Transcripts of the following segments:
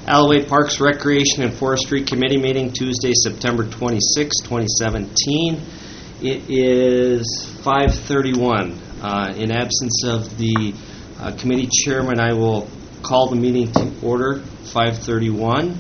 Alloway Parks, Recreation, and Forestry Committee meeting Tuesday, September 26, 2017. It is 5:31. In absence of the committee chairman, I will call the meeting to order, 5:31.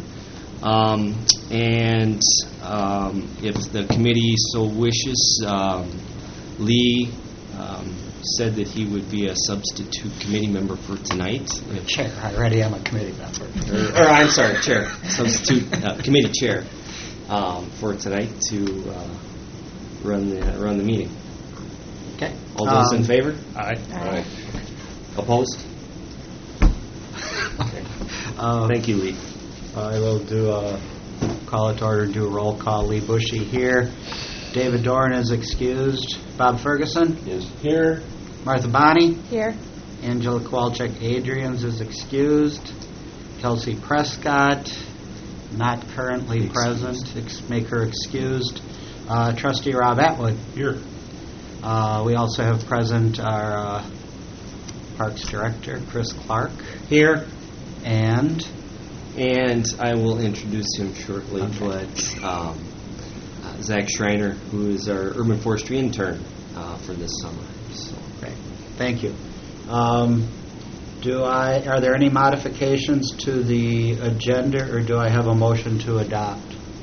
If the committee so wishes, Lee said that he would be a substitute committee member for tonight. Chair, I already am a committee member. I'm sorry, chair. Substitute committee chair for tonight to run the meeting. Okay. All those in favor? Aye. Aye. Opposed? Okay. Thank you, Lee. I will call it to order and do a roll call. Lee Bushy here. David Dorn is excused. Bob Ferguson Is here. Martha Bonney. Here. Angela Kowalczyk Adrians is excused. Kelsey Prescott, not currently present. Make her excused. Trustee Rob Atwood. Here. We also have present our Parks Director, Chris Clark. Here. And I will introduce him shortly, Okay. but Zach Schreiner, who is our urban forestry intern for this summer. So. great. Thank you. Are there any modifications to the agenda, or do I have a motion to adopt?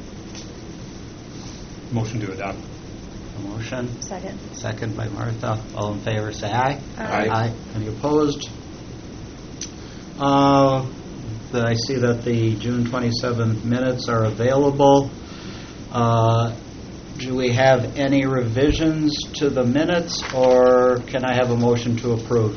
Motion to adopt. A motion? Second. Second by Martha. All in favor, say aye. Aye. Any opposed? I see that the June 27th minutes are available. Do we have any revisions to the minutes, or can I have a motion to approve?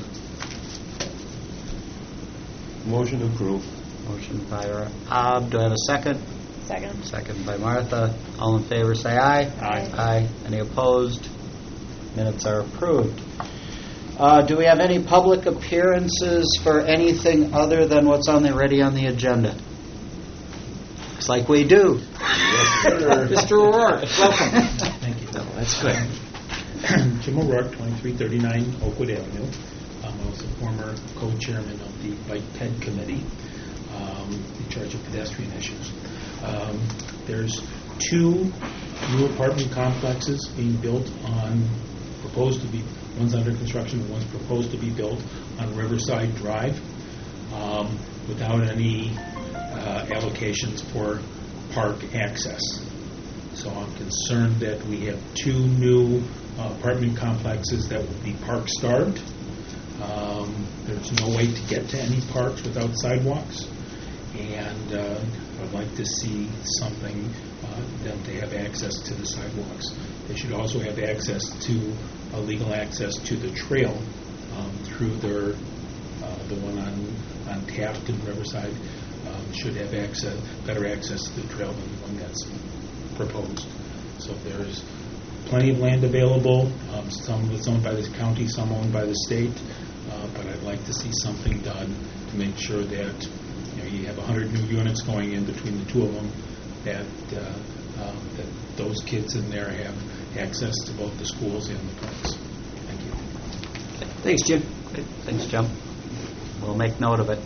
Motion to approve. Motion by Rob. Do I have a second? Second. Second by Martha. All in favor, say aye. Aye. Aye. Any opposed? Minutes are approved. Do we have any public appearances for anything other than what's already on the agenda? Looks like we do. Mr. O'Rourke, welcome. Thank you. No, that's good. Jim O'Rourke, 2339 Oakwood Avenue. I'm also former co-chairman of the Bike Ped Committee, in charge of pedestrian issues. There's two new apartment complexes being built proposed to be, one's under construction and one's proposed to be built on Riverside Drive without any allocations for park access. So I'm concerned that we have two new apartment complexes that will be park starved. There's no way to get to any parks without sidewalks, and I'd like to see something that they have access to the sidewalks. They should also have legal access to the trail through the one on Taft and Riverside. Should have better access to the trail than the one that's proposed. So there's plenty of land available. Some of it's owned by the county, some owned by the state. But I'd like to see something done to make sure that you have 100 new units going in between the two of them, that those kids in there have access to both the schools and the parks. Thank you. Thanks, Jim. Great. Thanks, Jim. We'll make note of it.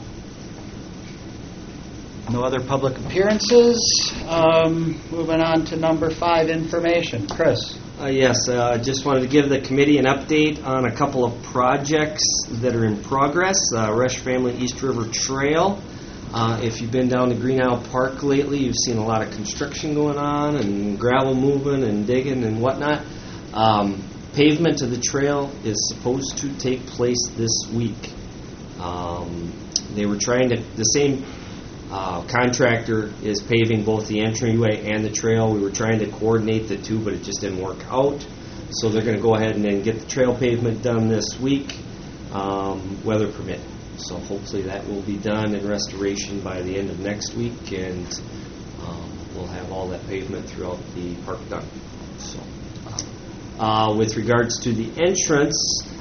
No other public appearances. Moving on to number 5, information. Chris. Yes, just wanted to give the committee an update on a couple of projects that are in progress. Rush Family East River Trail. If you've been down to Green Isle Park lately, you've seen a lot of construction going on and gravel moving and digging and whatnot. Pavement of the trail is supposed to take place this week. They were trying to, the same contractor is paving both the entryway and the trail. We were trying to coordinate the two, but it just didn't work out. So they're going to go ahead and then get the trail pavement done this week, weather permit. So hopefully that will be done in restoration by the end of next week, and we'll have all that pavement throughout the park done. So, with regards to the entrance,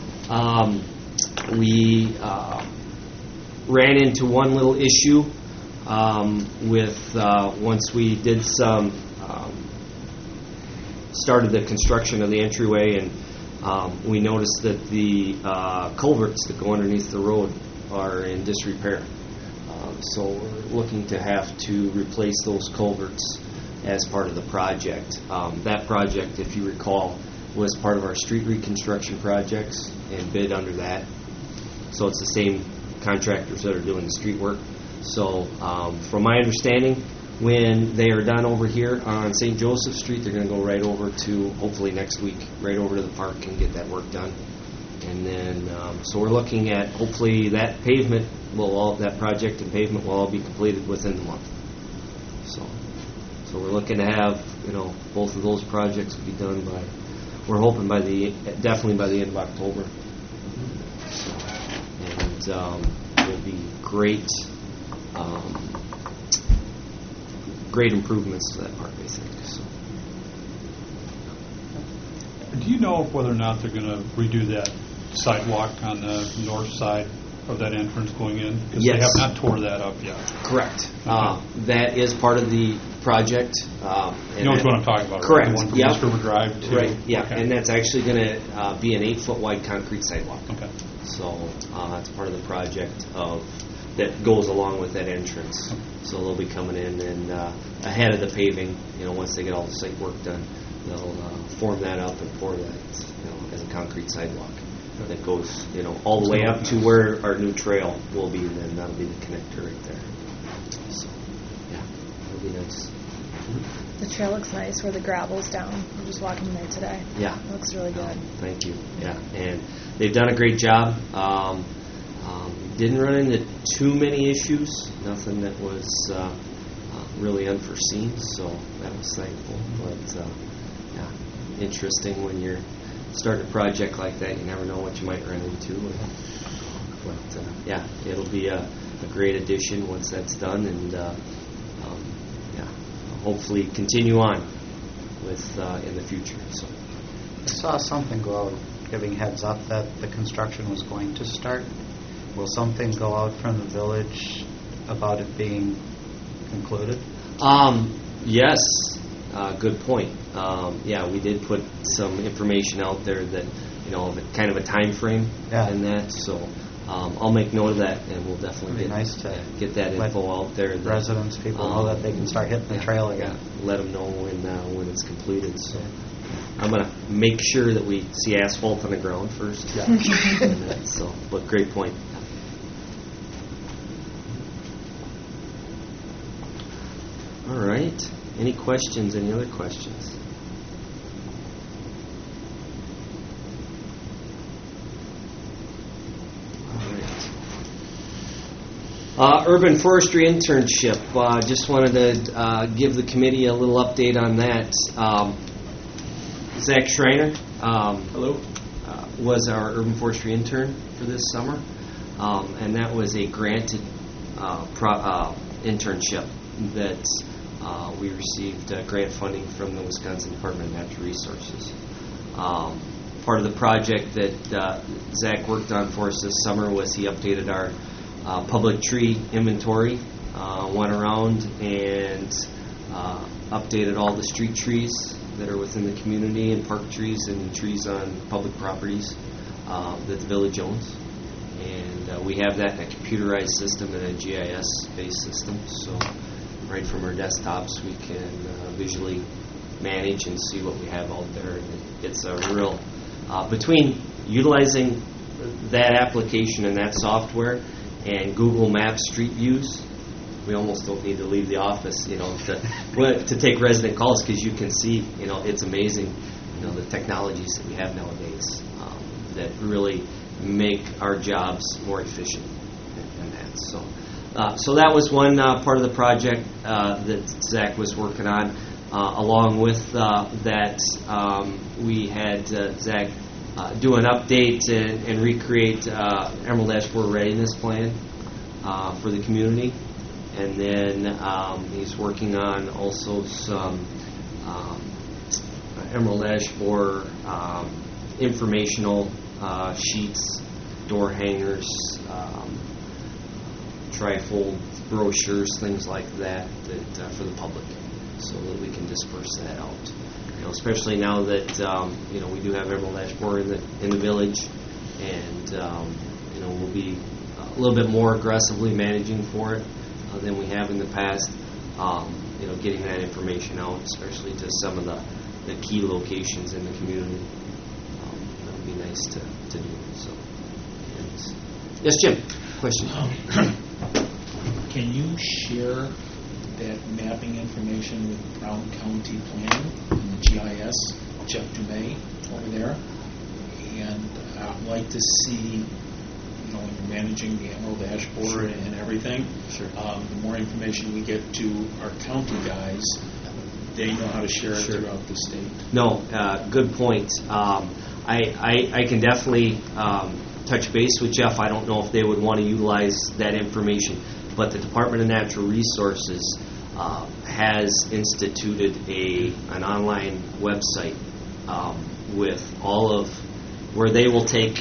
we ran into one little issue once we did started the construction of the entryway, and we noticed that the culverts that go underneath the road are in disrepair. So we're looking to have to replace those culverts as part of the project. That project, if you recall, was part of our street reconstruction projects and bid under that. So it's the same contractors that are doing the street work. So from my understanding, when they are done over here on St. Joseph Street, they're going to go right over to, hopefully next week, right over to the park and get that work done. And then, so we're looking at, hopefully that pavement that project and pavement will all be completed within the month. So we're looking to have, both of those projects be done by, we're hoping definitely by the end of October. So, and will be great improvements to that park, I think. So. Do you know whether or not they're going to redo that sidewalk on the north side of that entrance going in? Because yes. They have not tore that up yet. Correct. Okay. That is part of the project. You know what I'm talking about, correct. Right? The one from Yep. East River Drive to... Right, yeah. Okay. And that's actually going to be an 8-foot wide concrete sidewalk. Okay. So that's part of the project that goes along with that entrance. So they'll be coming in and ahead of the paving, once they get all the site work done, they'll form that up and pour that, as a concrete sidewalk that goes, all the way up to where our new trail will be, and then that'll be the connector right there. So, yeah, it'll be nice. The trail looks nice where the gravel's down. I'm just walking there today. Yeah. It looks really good. Thank you. Yeah, and they've done a great job. Didn't run into too many issues. Nothing that was really unforeseen, so that was thankful. But, yeah, interesting when you're starting a project like that. You never know what you might run into. But, yeah, it'll be a great addition once that's done, and, yeah, hopefully continue on with in the future. So. I saw something go out giving heads up that the construction was going to start. Will something go out from the village about it being concluded? Yes, good point. Yeah, we did put some information out there that, kind of a time frame in that. So I'll make note of that, and we'll definitely get that info out there. That, residents, people know that they can start hitting the trail again. Yeah, let them know when it's completed. So I'm going to make sure that we see asphalt on the ground first. Yeah. So, but great point. All right. Any questions? Any other questions? All right. Urban forestry internship. Just wanted to give the committee a little update on that. Zach Schreiner, hello, was our urban forestry intern for this summer, and that was a granted internship that we received grant funding from the Wisconsin Department of Natural Resources. Part of the project that Zach worked on for us this summer was he updated our public tree inventory, went around and updated all the street trees that are within the community, and park trees and trees on public properties that the village owns. And we have that in a computerized system and a GIS-based system. So right from our desktops, we can visually manage and see what we have out there. And it's a real, between utilizing that application and that software and Google Maps Street Views, we almost don't need to leave the office, to take resident calls, because you can see, it's amazing, the technologies that we have nowadays that really make our jobs more efficient in that. So that was one part of the project that Zach was working on. Along with that, we had Zach do an update and recreate Emerald Ash Borer readiness plan for the community. And then he's working on also some Emerald Ash Borer informational sheets, door hangers, trifold brochures, things like that for the public, so that we can disperse that out. Especially now that we do have Emerald Ash Borer in the village, and we'll be little bit more aggressively managing for it than we have in the past. Getting that information out, especially to some of the key locations in the community. That would be nice to do. So, yes, Jim. Question. Can you share that mapping information with Brown County Planning and the GIS, Jeff Dumais over there? And I'd like to see, when you're managing the Emerald dashboard and everything, Sure. The more information we get to our county guys, they know how to share it Sure. throughout the state. No, good point. I can definitely touch base with Jeff. I don't know if they would want to utilize that information, but the Department of Natural Resources has instituted an online website with all of where they will take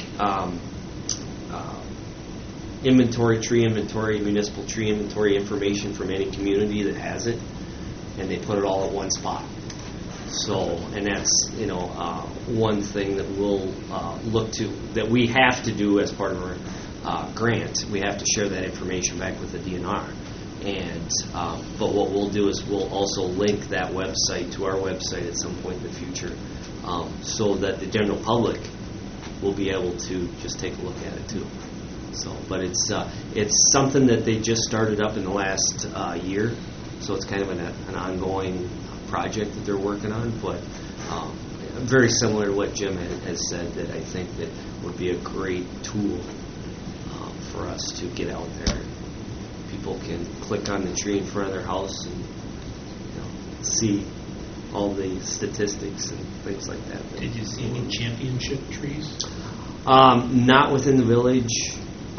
tree inventory, municipal tree inventory information from any community that has it, and they put it all at one spot. So, and that's one thing that we'll look to, that we have to do as part of our grant. We have to share that information back with the DNR. And but what we'll do is we'll also link that website to our website at some point in the future, so that the general public will be able to just take a look at it too. So, but it's something that they just started up in the last year, so it's kind of an ongoing project that they're working on. But very similar to what Jim has said, that I think that would be a great tool for us to get out there. People can click on the tree in front of their house and see all the statistics and things like that. Did you see any championship trees? Not within the village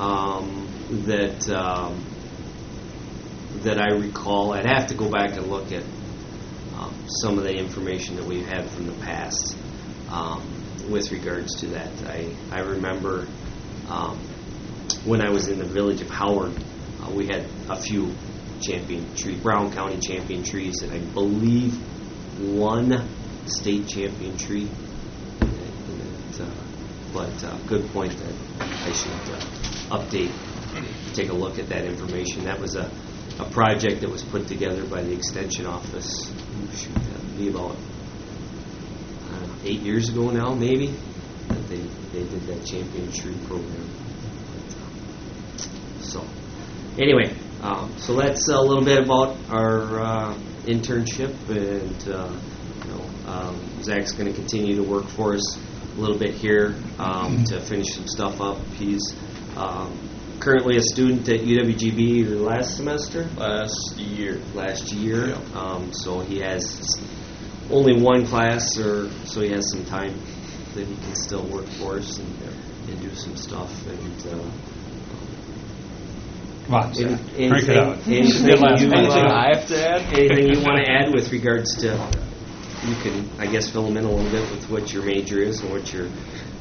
that I recall. I'd have to go back and look at some of the information that we've had from the past with regards to that. I remember when I was in the village of Howard, we had a few Brown County champion trees, and I believe one state champion tree. But good point that I should take a look at that information. That was a project that was put together by the Extension Office. That would be about 8 years ago now, maybe, that they did that champion tree program. So, anyway, so that's a little bit about our internship, and Zach's going to continue to work for us a little bit here to finish some stuff up. He's currently a student at UWGB last semester? Last year. Yeah. So he has only one class, so he has some time that he can still work for us and do some stuff. And come on, Zach. Crank it out. Anything I have to add? Anything you want to add with regards to? You can, I guess, fill them in a little bit with what your major is and what your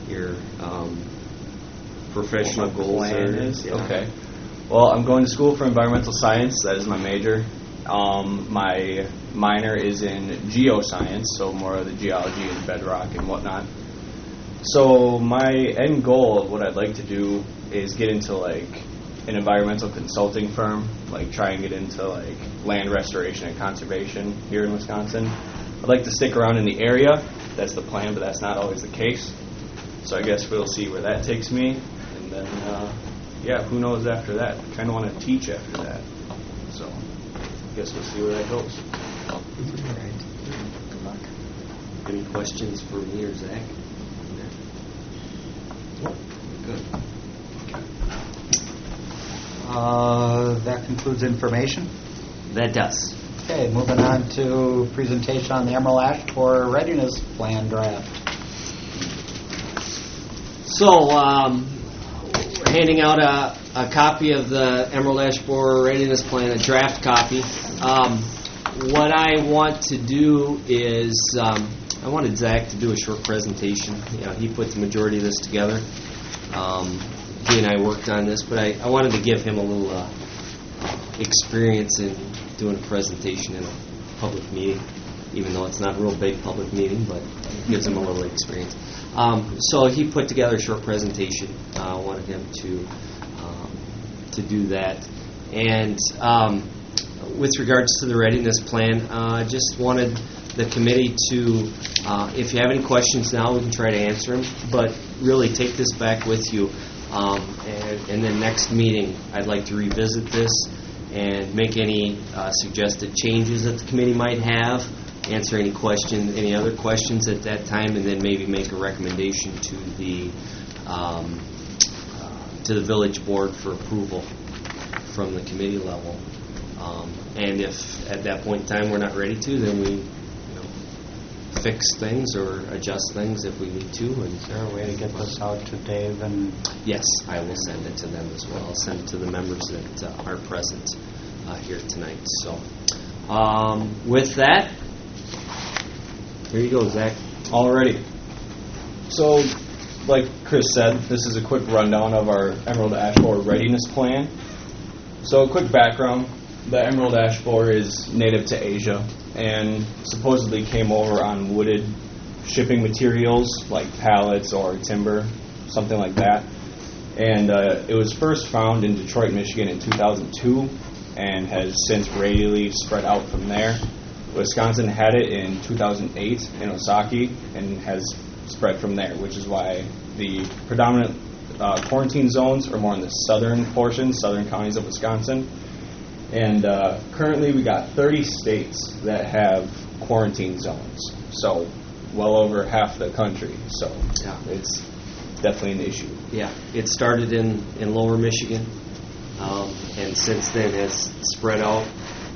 professional goals are. Yeah. Okay. Well, I'm going to school for environmental science. That is my major. My minor is in geoscience, so more of the geology and bedrock and whatnot. So my end goal of what I'd like to do is get into an environmental consulting firm, try and get into land restoration and conservation here in Wisconsin. I'd like to stick around in the area. That's the plan, but that's not always the case. So I guess we'll see where that takes me. And then, who knows after that? I kind of want to teach after that. So I guess we'll see where that goes. All right. Good luck. Any questions for me or Zach? Good. That concludes information. That does. Okay, moving on to presentation on the Emerald Ash Borer Readiness Plan draft. So, we're handing out a copy of the Emerald Ash Borer Readiness Plan, a draft copy. What I want to do is, I wanted Zach to do a short presentation. He put the majority of this together. He and I worked on this, but I wanted to give him a little experience in doing a presentation in a public meeting, even though it's not a real big public meeting, but it gives him a little experience. So he put together a short presentation. I wanted him to to do that. And with regards to the readiness plan, I just wanted the committee to, if you have any questions now, we can try to answer them, but really take this back with you. And then next meeting, I'd like to revisit this and make any suggested changes that the committee might have, answer any other questions at that time, and then maybe make a recommendation to the village board for approval from the committee level. And if at that point in time we're not ready to, then we fix things or adjust things if we need to. And Is there a way to get this out to Dave? And yes, I will send it to them as well. I'll send it to the members that are present here tonight. So with that, here you go, Zach. Alrighty. So, like Chris said, this is a quick rundown of our Emerald Ash Borer readiness plan. So, a quick background. The emerald ash borer is native to Asia and supposedly came over on wooded shipping materials like pallets or timber, something like that. And it was first found in Detroit, Michigan in 2002 and has since radially spread out from there. Wisconsin had it in 2008 in Osaki and has spread from there, which is why the predominant quarantine zones are more in the southern portions, southern counties of Wisconsin. And currently we got 30 states that have quarantine zones, so well over half the country. So Yeah. it's definitely an issue. Yeah, it started in lower Michigan, and since then has spread out.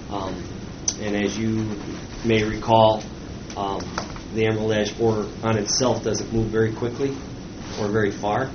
And as you may recall, the emerald ash borer on itself doesn't move very quickly or very far,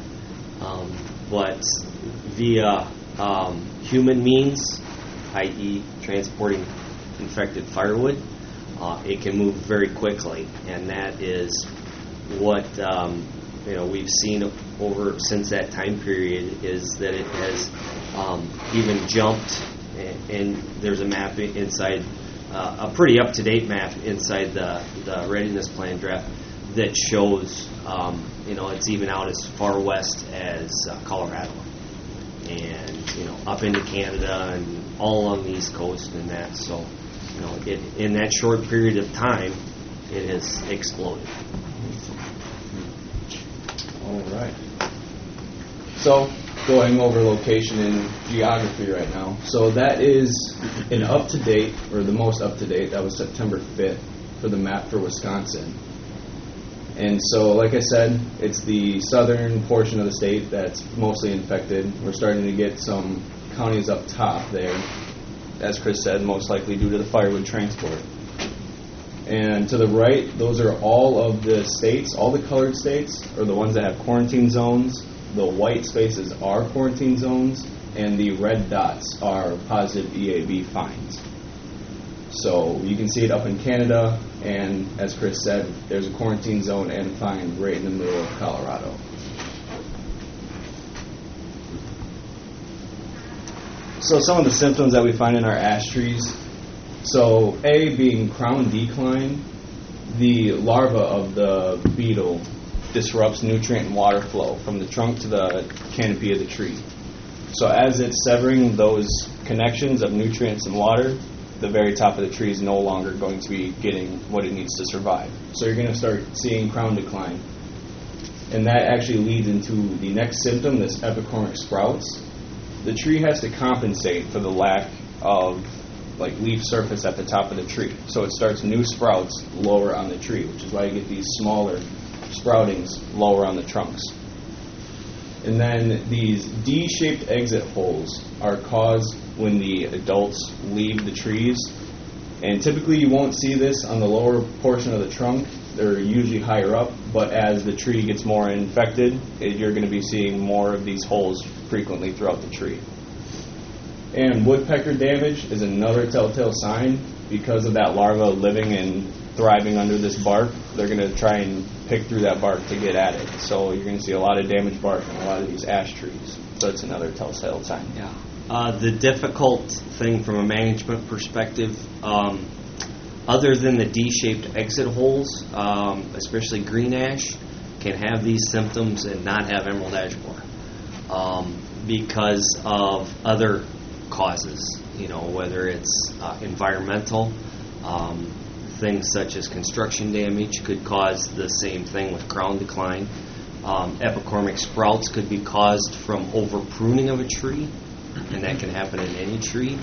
but via human means, i.e. transporting infected firewood, it can move very quickly, and that is what we've seen over since that time period, is that it has even jumped, and there's a map inside, a pretty up-to-date map inside the readiness plan draft that shows it's even out as far west as Colorado, and up into Canada and all along the East Coast and that. So in that short period of time, it has exploded. All right. So, going over location and geography right now. So that is an up-to-date, or the most up-to-date, that was September 5th for the map for Wisconsin. And so, like I said, it's the southern portion of the state that's mostly infected. We're starting to get some counties up top there, as Chris said, most likely due to the firewood transport. And to the right, those are all of the states, all the colored states are the ones that have quarantine zones. The white spaces are quarantine zones, and the red dots are positive EAB finds. So you can see it up in Canada, and as Chris said, there's a quarantine zone and find right in the middle of Colorado. So some of the symptoms that we find in our ash trees. So A being crown decline, the larva of the beetle disrupts nutrient and water flow from the trunk to the canopy of the tree. So as it's severing those connections of nutrients and water, the very top of the tree is no longer going to be getting what it needs to survive. So you're going to start seeing crown decline. And that actually leads into the next symptom, this epicormic sprouts. The tree has to compensate for the lack of leaf surface at the top of the tree. So it starts new sprouts lower on the tree, which is why you get these smaller sproutings lower on the trunks. And then these D-shaped exit holes are caused when the adults leave the trees. And typically you won't see this on the lower portion of the trunk. They're usually higher up, but as the tree gets more infected, you're going to be seeing more of these holes frequently throughout the tree. And woodpecker damage is another telltale sign. Because of that larva living and thriving under this bark, they're going to try and pick through that bark to get at it. So you're going to see a lot of damaged bark on a lot of these ash trees. So it's another telltale sign. Yeah. The difficult thing from a management perspective, other than the D-shaped exit holes, especially green ash, can have these symptoms and not have emerald ash borer. because of other causes, whether it's environmental, things such as construction damage could cause the same thing with crown decline. Epicormic sprouts could be caused from over pruning of a tree, and that can happen in any tree.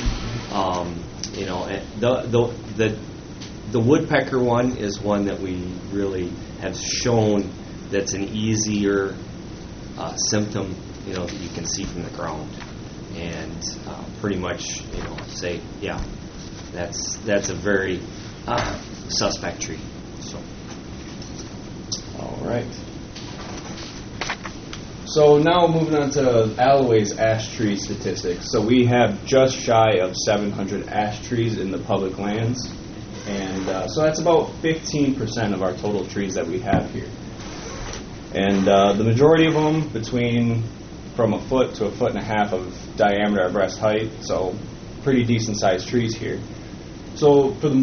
The woodpecker one is one that we really have shown that's an easier symptom, that you can see from the ground, and pretty much, say, yeah, that's a very suspect tree. So, all right. So now moving on to Alloway's ash tree statistics. So we have just shy of 700 ash trees in the public lands, and so that's about 15% of our total trees that we have here. And the majority of them from a foot to a foot and a half of diameter at breast height, so pretty decent sized trees here. So for the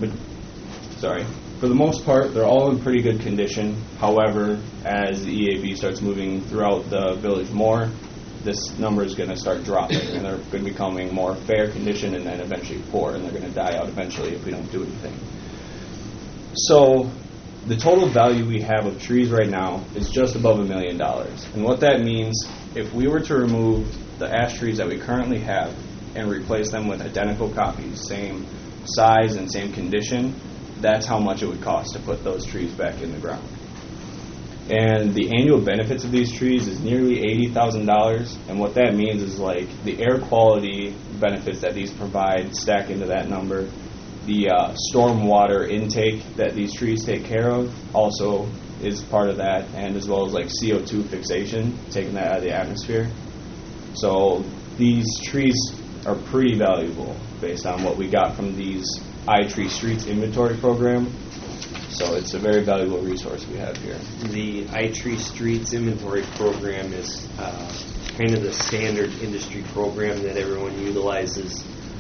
most part, they're all in pretty good condition. However, as the EAB starts moving throughout the village more, this number is going to start dropping, and they're going to be becoming more fair condition and then eventually poor, and they're going to die out eventually if we don't do anything. So the total value we have of trees right now is just above $1 million. And what that means, if we were to remove the ash trees that we currently have and replace them with identical copies, same size and same condition, that's how much it would cost to put those trees back in the ground. And the annual benefits of these trees is nearly $80,000, and what that means is like the air quality benefits that these provide stack into that number. The storm water intake that these trees take care of also is part of that, and as well as like CO2 fixation, taking that out of the atmosphere. So these trees are pretty valuable based on what we got from these iTree Streets inventory program. So it's a very valuable resource we have here. The iTree Streets inventory program is kind of the standard industry program that everyone utilizes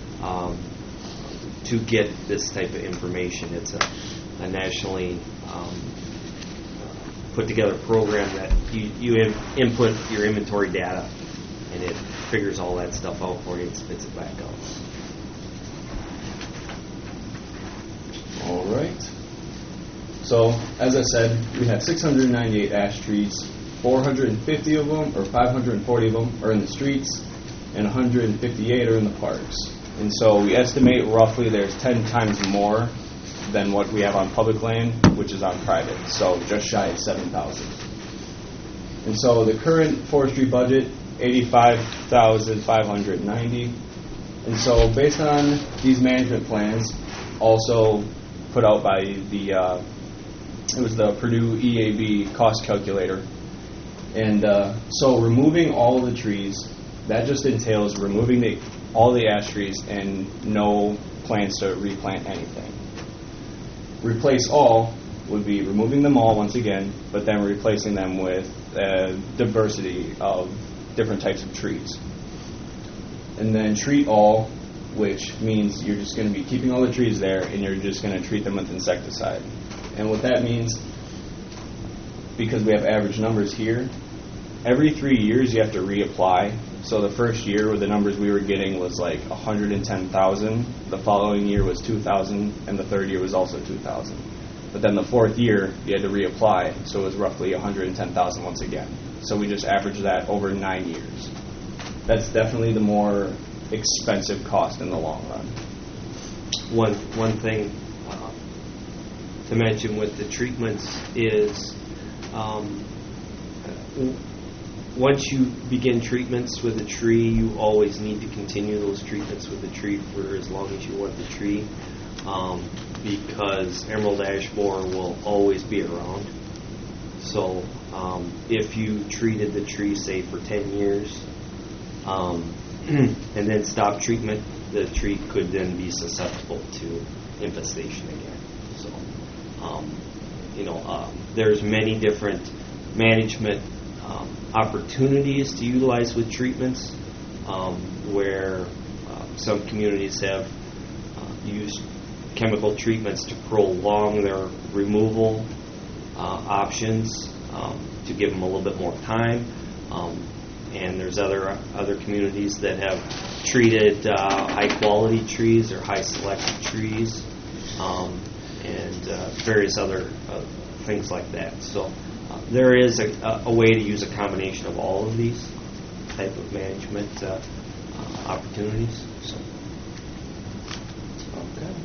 to get this type of information. It's a nationally put together program that you input your inventory data, and it figures all that stuff out for you and spits it back out. All right. So, as I said, we have 698 ash trees. 450 of them, or 540 of them, are in the streets, and 158 are in the parks. And so we estimate roughly there's 10 times more than what we have on public land, which is on private, so just shy of 7,000. And so the current forestry budget, $85,590. And so based on these management plans, also put out by it was the Purdue EAB cost calculator. And so removing all the trees, that just entails removing all the ash trees and no plans to replant anything. Replace all would be removing them all once again, but then replacing them with a diversity of different types of trees. And then treat all, which means you're just going to be keeping all the trees there and you're just going to treat them with insecticide. And what that means, because we have average numbers here, every 3 years you have to reapply. So the first year where the numbers we were getting was like 110,000, the following year was 2,000, and the third year was also 2,000. But then the fourth year you had to reapply, so it was roughly 110,000 once again. So we just averaged that over 9 years. That's definitely the more expensive cost in the long run. One thing to mention with the treatments is once you begin treatments with a tree, you always need to continue those treatments with the tree for as long as you want the tree, because emerald ash borer will always be around. So if you treated the tree, say, for 10 years, and then stop treatment, the tree could then be susceptible to infestation again. So, there's many different management opportunities to utilize with treatments, where some communities have used chemical treatments to prolong their removal options, to give them a little bit more time. and there's other communities that have treated high-quality trees or high-selected trees, and various other things like that. So there is a way to use a combination of all of these type of management opportunities. So. Okay.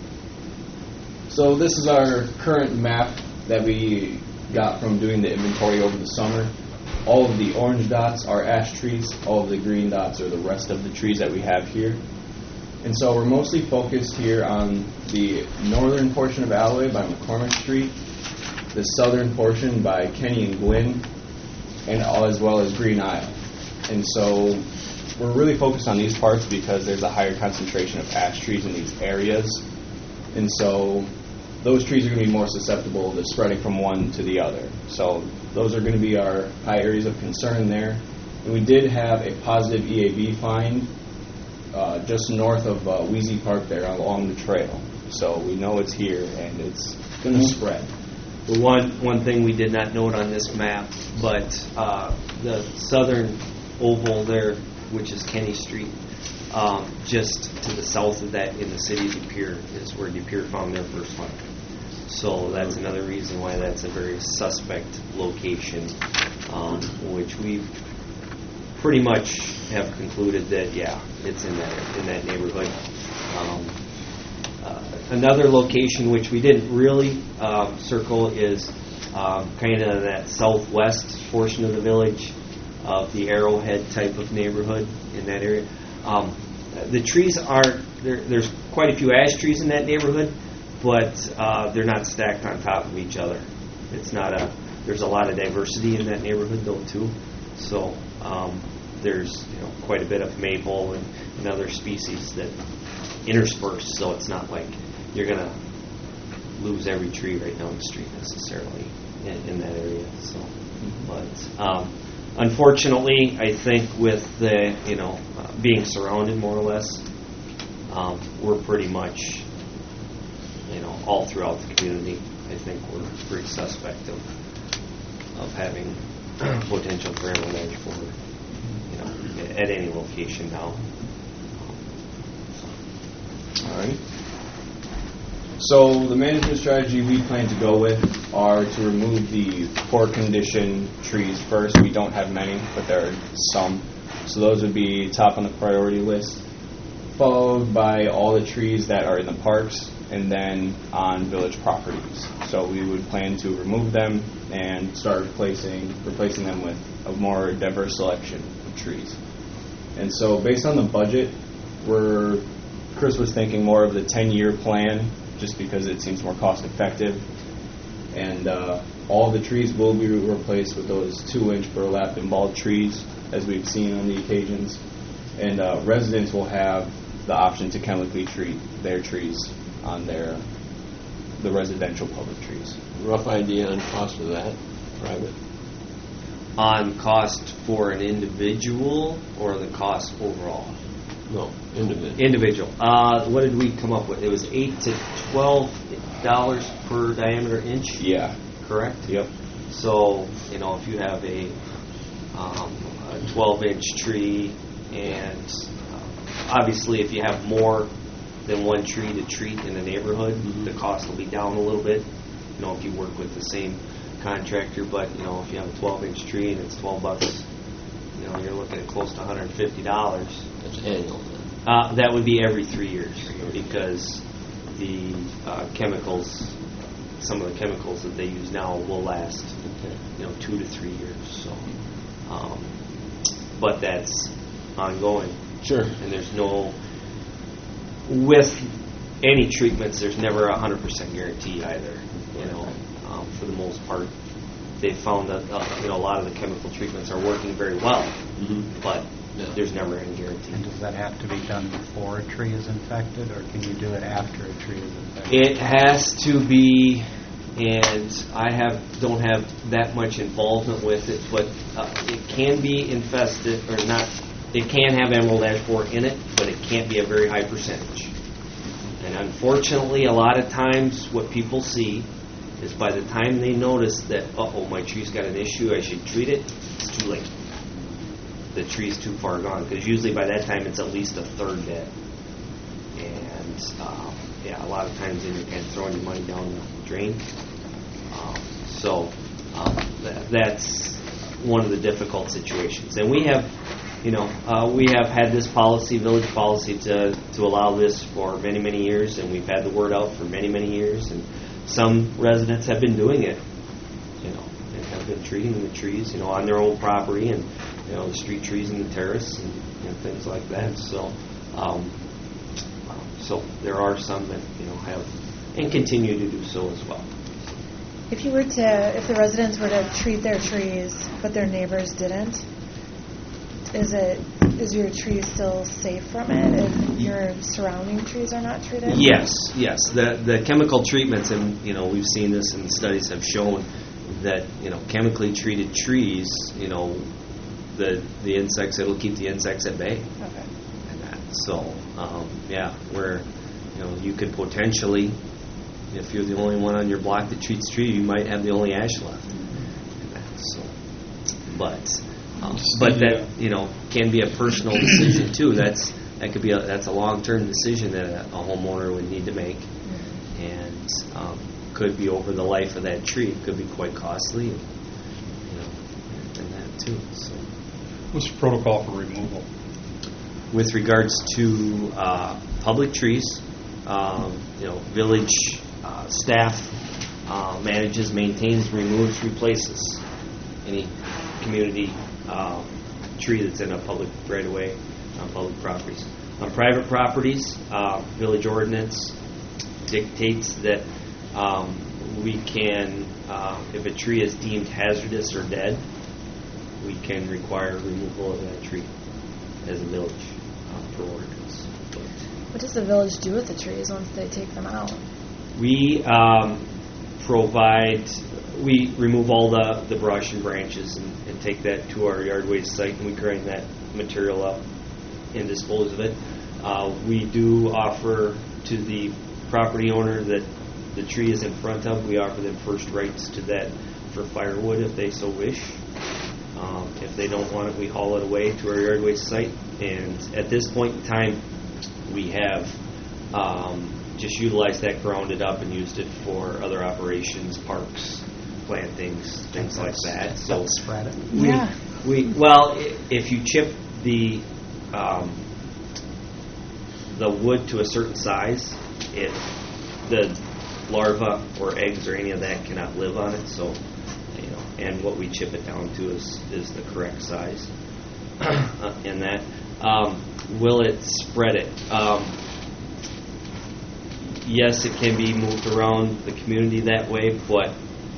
So this is our current map that we got from doing the inventory over the summer. All of the orange dots are ash trees. All of the green dots are the rest of the trees that we have here. And so we're mostly focused here on the northern portion of Alloway by McCormick Street, the southern portion by Kenny and Gwynn, and as well as Green Isle. And so we're really focused on these parts because there's a higher concentration of ash trees in these areas. And so those trees are going to be more susceptible to spreading from one to the other. So those are going to be our high areas of concern there. And we did have a positive EAB find just north of Wheezy Park there along the trail. So we know it's here and it's going to spread. The one thing we did not note on this map, but the southern oval there, which is Kenny Street, just to the south of that in the city of De Pere is where De Pere found their first find. So that's another reason why that's a very suspect location, which we pretty much have concluded that, yeah, it's in that neighborhood. Another location which we didn't really circle is kind of that southwest portion of the village of the Arrowhead type of neighborhood in that area. The trees there's quite a few ash trees in that neighborhood, but they're not stacked on top of each other. There's a lot of diversity in that neighborhood though too. So there's quite a bit of maple and other species that intersperse. So it's not like you're going to lose every tree right down the street necessarily in that area. So, but unfortunately, I think with the being surrounded more or less, we're pretty much all throughout the community. I think we're pretty suspect of having potential for emerald ash borer, at any location now. All right. So the management strategy we plan to go with are to remove the poor condition trees first. We don't have many, but there are some. So those would be top on the priority list, followed by all the trees that are in the parks and then on village properties. So we would plan to remove them and start replacing them with a more diverse selection of trees. And so based on the budget, Chris was thinking more of the 10-year plan just because it seems more cost effective. And all the trees will be replaced with those 2-inch burlap and bald trees as we've seen on the occasions. And residents will have the option to chemically treat their trees on the residential public trees. Rough idea on cost of that, private? On cost for an individual or the cost overall? No, individual. Individual. What did we come up with? It was $8 to $12 per diameter inch? Yeah. Correct? Yep. So, if you have a 12-inch tree, and obviously if you have more than one tree to treat in a neighborhood, the cost will be down a little bit, if you work with the same contractor. But, if you have a 12-inch tree and it's $12, you're looking at close to $150. That's annual. That would be every 3 years because the chemicals, some of the chemicals that they use now will last, 2 to 3 years. So, but that's ongoing. Sure. And there's with any treatments, there's never a 100% guarantee either. For the most part, they've found that a lot of the chemical treatments are working very well, but there's never any guarantee. And does that have to be done before a tree is infected, or can you do it after a tree is infected? It has to be, and I don't have that much involvement with it, but it can be infested or not. It can have emerald ash borer in it, but it can't be a very high percentage. And unfortunately, a lot of times what people see is by the time they notice that, my tree's got an issue, I should treat it, it's too late. the tree's too far gone, because usually by that time it's at least a third dead. And a lot of times then you're kind of throwing your money down the drain. That's one of the difficult situations. And we have, we have had this policy, village policy, to allow this for many, many years, and we've had the word out for many, many years. And some residents have been doing it, and have been treating the trees, on their own property, and the street trees and the terrace and things like that. So there are some that have and continue to do so as well. If the residents were to treat their trees, but their neighbors didn't, is your tree still safe from it if your surrounding trees are not treated? Yes. The chemical treatments, and we've seen this, and studies have shown that chemically treated trees, the insects, it'll keep the insects at bay. Okay. And that. So where you could potentially, if you're the only one on your block that treats tree, you might have the only ash left. And that. So, but that can be a personal decision too. That's a long-term decision that a homeowner would need to make, and could be over the life of that tree. It could be quite costly, and that too. So, what's the protocol for removal? With regards to public trees, village staff manages, maintains, removes, replaces any community tree that's in a public right-of-way on public properties. On private properties, village ordinance dictates that we can, if a tree is deemed hazardous or dead, we can require removal of that tree as a village per ordinance. What does the village do with the trees once they take them out? We we remove all the brush and branches and take that to our yard waste site, and we grind that material up and dispose of it. We do offer to the property owner that the tree is in front of, we offer them first rights to that for firewood if they so wish. If they don't want it, we haul it away to our yard waste site. And at this point in time, we have just utilized that, ground it up, and used it for other operations, parks, plantings, things like that. So spread it. If you chip the wood to a certain size, the larva or eggs or any of that cannot live on it. So, and what we chip it down to is the correct size. And that will it spread it? Yes, it can be moved around the community that way, but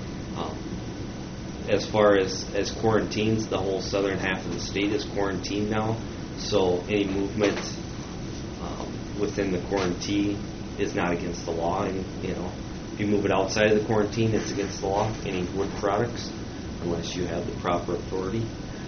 as far as quarantines, the whole southern half of the state is quarantined now. So any movement within the quarantine is not against the law. And if you move it outside of the quarantine, it's against the law. Any wood products, unless you have the proper authority.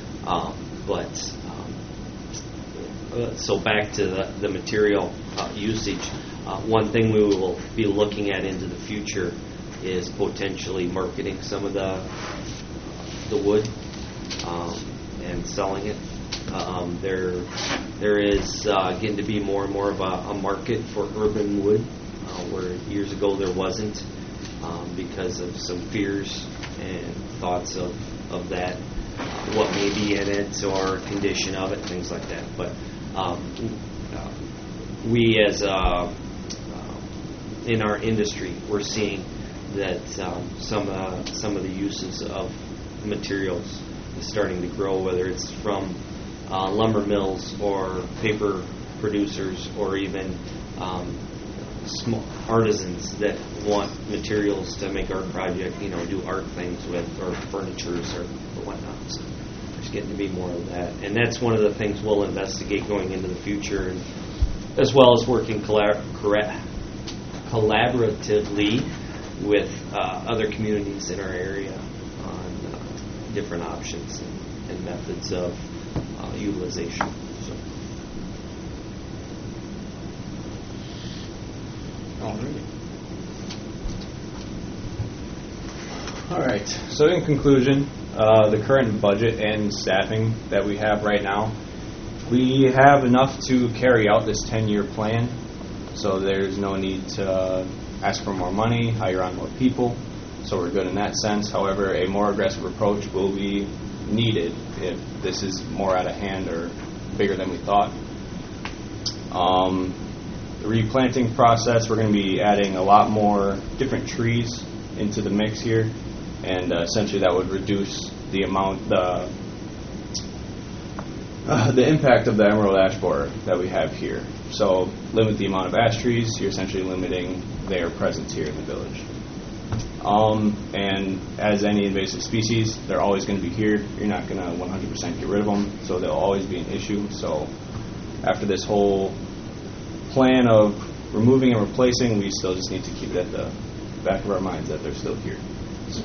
So back to the material usage. One thing we will be looking at into the future is potentially marketing some of the wood and selling it. There is getting to be more and more of a market for urban wood, where years ago there wasn't, because of some fears and thoughts of that, what may be in it or condition of it, things like that. But we as in our industry, we're seeing that some of the uses of materials is starting to grow, whether it's from lumber mills or paper producers, or even small artisans that want materials to make art project, do art things with, or furnitures or whatnot. So there's getting to be more of that, and that's one of the things we'll investigate going into the future, and as well as working collaboratively with other communities in our area on different options and methods of utilization. So. All right. So in conclusion, the current budget and staffing that we have right now, we have enough to carry out this 10-year plan, so there's no need to ask for more money, hire on more people, so we're good in that sense. However, a more aggressive approach will be needed if this is more out of hand or bigger than we thought. The replanting process, we're going to be adding a lot more different trees into the mix here, and essentially that would reduce the amount, the impact of the emerald ash borer that we have here. So limit the amount of ash trees, you're essentially limiting their presence here in the village. And as any invasive species, they're always going to be here. You're not going to 100% get rid of them, so they'll always be an issue. So after this whole plan of removing and replacing, we still just need to keep it at the back of our minds that they're still here. So.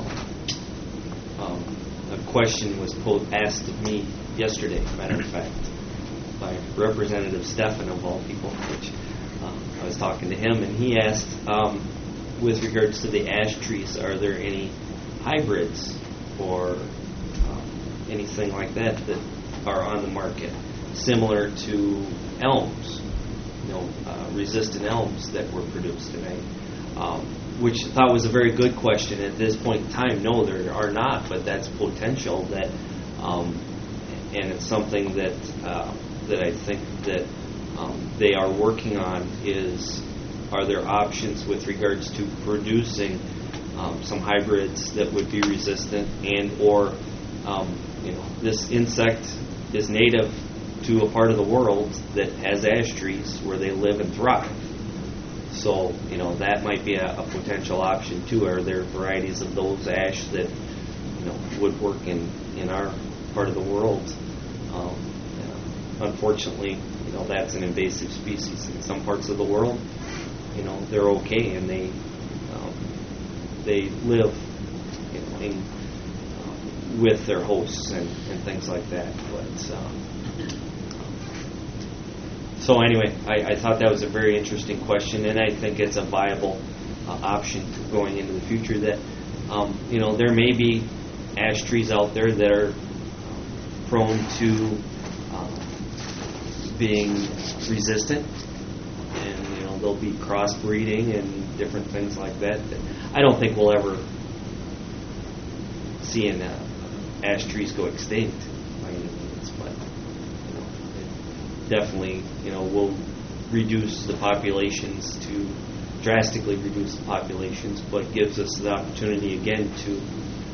A question was asked of me yesterday, matter of fact, by Representative Stefan of all people, which I was talking to him, and he asked, with regards to the ash trees, are there any hybrids or anything like that that are on the market, similar to elms, resistant elms that were produced today? Which I thought was a very good question. At this point in time, no, there are not, but that's potential that, and it's something that that I think that they are working on is, are there options with regards to producing some hybrids that would be resistant, and or this insect is native to a part of the world that has ash trees where they live and thrive. So, that might be a potential option too. Are there varieties of those ash that, would work in our part of the world? Unfortunately, that's an invasive species in some parts of the world. They're okay, and they live, with their hosts and things like that. But so anyway, I thought that was a very interesting question, and I think it's a viable option going into the future. That there may be ash trees out there that are prone to being resistant, and there'll be crossbreeding and different things like that. I don't think we'll ever see ash trees go extinct by any means, but definitely, will reduce the populations to drastically reduce the populations, but gives us the opportunity again to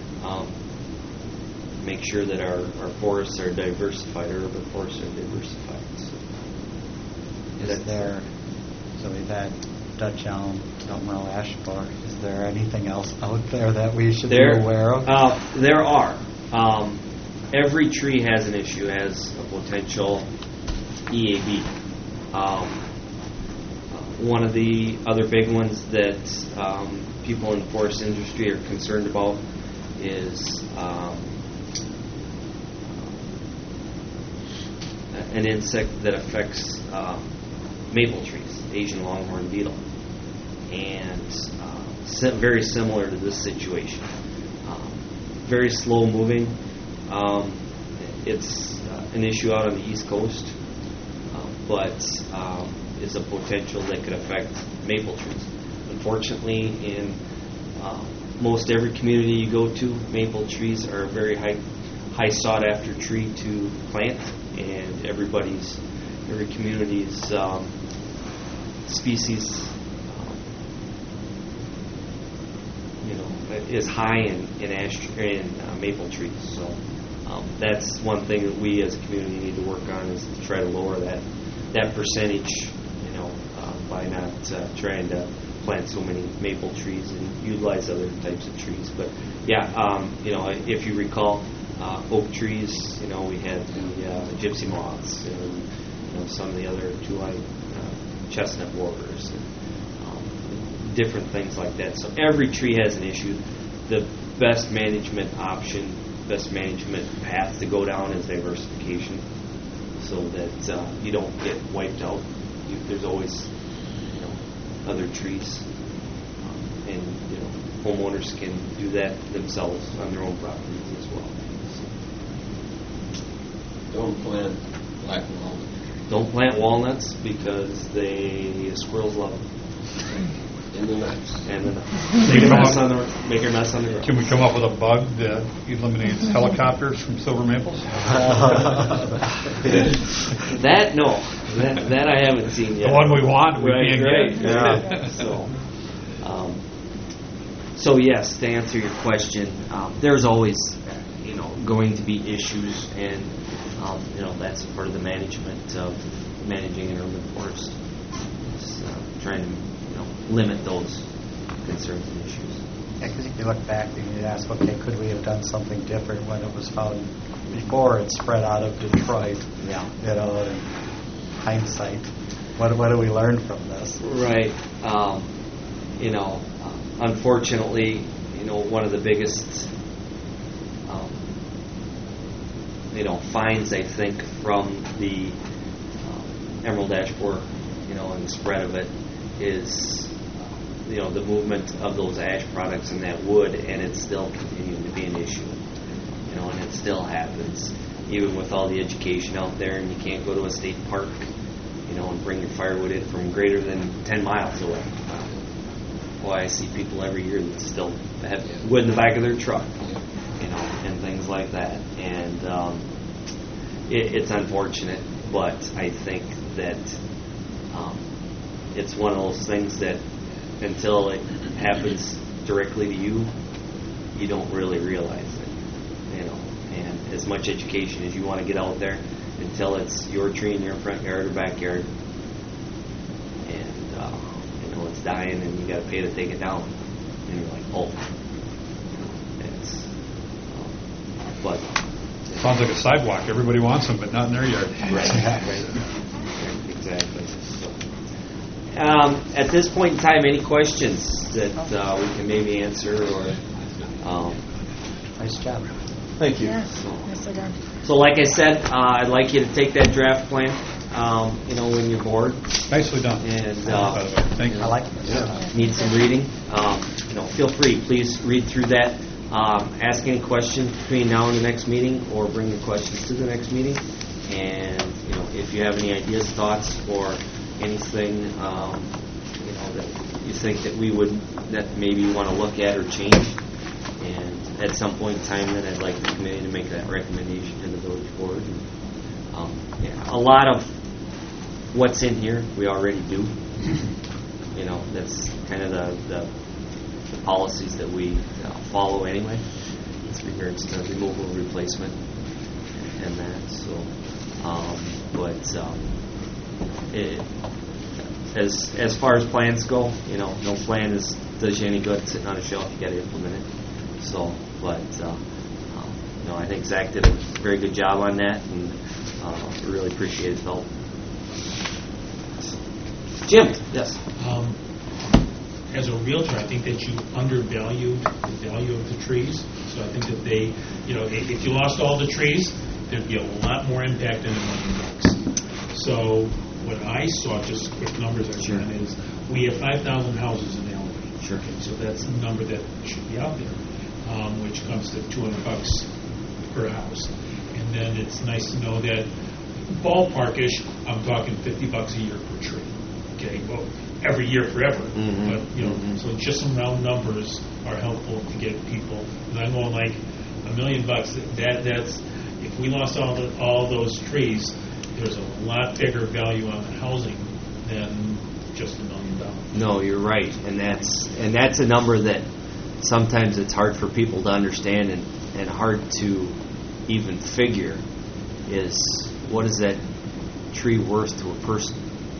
make sure that our forests are diversified, our urban forests are diversified. So we've had Dutch elm, emerald ash borer. Is there anything else out there that we should be aware of? There are. Every tree has an issue, has a potential EAB. One of the other big ones that people in the forest industry are concerned about is an insect that affects maple trees, Asian longhorn beetle, and very similar to this situation. Very slow moving. It's an issue out on the East Coast, but is a potential that could affect maple trees. Unfortunately, in most every community you go to, maple trees are a very high sought after tree to plant, and every community's species is high in maple trees. So that's one thing that we as a community need to work on, is to try to lower that percentage, by not trying to plant so many maple trees and utilize other types of trees. But if you recall, oak trees, we had the gypsy moths and some of the other two-eyed chestnut borers and different things like that. So every tree has an issue. The best management option, best management path to go down is diversification, so that you don't get wiped out. There's always other trees, and homeowners can do that themselves on their own properties as well. Don't plant black walnut. Don't plant walnuts because squirrels love them. In the nuts. And then make a mess on the ground. Can we come up with a bug that eliminates helicopters from silver maples? That I haven't seen yet. The one we want, we can't Right. get. Yeah. So yes, to answer your question, there's always going to be issues, and that's part of the management of managing an urban forest. It's, trying to limit those concerns and issues. Yeah, because if you look back and you ask, okay, could we have done something different when it was found before it spread out of Detroit? Yeah. In hindsight, what do we learn from this? Right. Unfortunately, one of the biggest, finds, I think, from the Emerald Ash Borer, and the spread of it is, the movement of those ash products in that wood, and it's still continuing to be an issue. And it still happens, even with all the education out there, and you can't go to a state park, and bring your firewood in from greater than 10 miles away. Boy, I see people every year that still have wood in the back of their truck, and things like that. And it's unfortunate, but I think that it's one of those things that until it happens directly to you, you don't really realize it. And as much education as you want to get out there, until it's your tree in your front yard or backyard, and it's dying, and you got to pay to take it down, and you're like, oh, it's. But Sounds like a sidewalk. Everybody wants them, but not in their yard. Exactly. So, at this point in time, any questions that we can maybe answer, or? Nice job. Thank you. Yeah, nicely done. So, like I said, I'd like you to take that draft plan, when you're bored, Nicely done. and Thank you. I like this. need some reading. Feel free. Please read through that. Ask any questions between now and the next meeting, or bring your questions to the next meeting. And if you have any ideas, thoughts, or anything that you think that that maybe you want to look at or change, and at some point in time, then I'd like the committee to make that recommendation to the village board. And, a lot of what's in here we already do. That's kind of the policies that we follow anyway, with regards to removal and replacement and that. So, as far as plans go, no plan does you any good sitting on a shelf. You got to implement it. So, I think Zach did a very good job on that, and really appreciate his help. Jim, yes. As a realtor, I think that you undervalued the value of the trees. So I think that if you lost all the trees, there'd be a lot more impact than $1 million. So what I saw, just quick numbers I ran, is we have 5,000 houses in Allegheny. Sure. Okay, so that's the number that should be out there, which comes to $200 per house. And then it's nice to know that ballparkish, I'm talking $50 a year per tree. Okay, well, every year forever. Mm-hmm. But so just some round numbers are helpful to get people. And I'm going like $1 million. That's if we lost all those trees, there's a lot bigger value on the housing than just $1 million. No, you're right, and that's a number that sometimes it's hard for people to understand and hard to even figure. Is what is that tree worth to a person?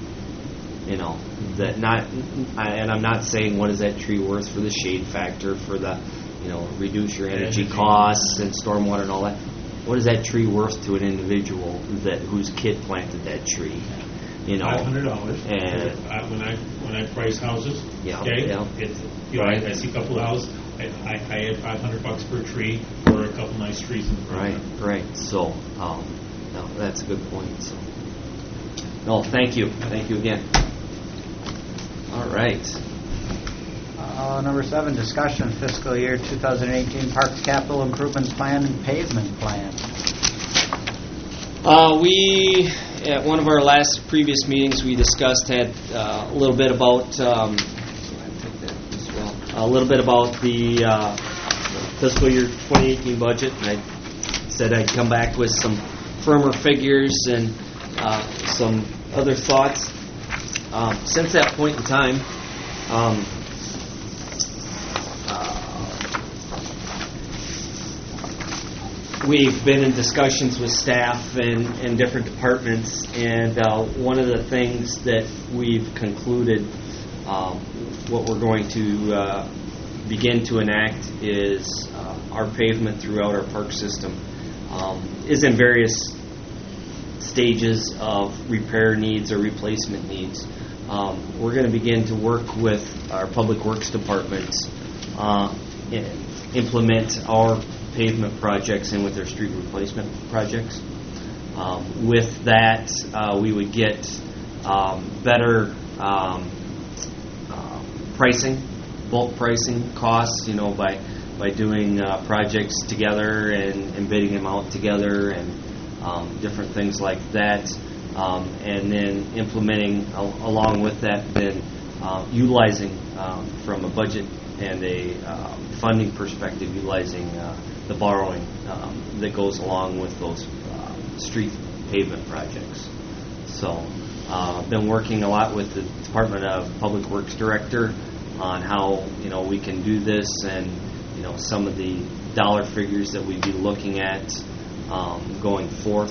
And I'm not saying what is that tree worth for the shade factor, for the, reduce your energy costs and stormwater and all that. What is that tree worth to an individual whose kid planted that tree? $500. And when I price houses, Yeah, okay, yeah. it's I see a couple of houses. I had $500 per tree for a couple nice trees in the front. Right. So, no, that's a good point. So, no, thank you again. All right. Number 7, discussion fiscal year 2018 Parks Capital Improvement Plan and Pavement Plan. We, at one of our previous meetings, we discussed, had a little bit about the fiscal year 2018 budget, and I said I'd come back with some firmer figures and some other thoughts. Since that point in time, we've been in discussions with staff and different departments, and one of the things that we've concluded, what we're going to begin to enact is our pavement throughout our park system is in various stages of repair needs or replacement needs. We're going to begin to work with our Public Works departments, implement our pavement projects in with their street replacement projects. With that, we would get better pricing, bulk pricing costs, by doing projects together and bidding them out together and different things like that. And then implementing along with that, then utilizing from a budget and a funding perspective, utilizing the borrowing that goes along with those street pavement projects. So I've been working a lot with the Department of Public Works Director on how we can do this, and some of the dollar figures that we'd be looking at going forth,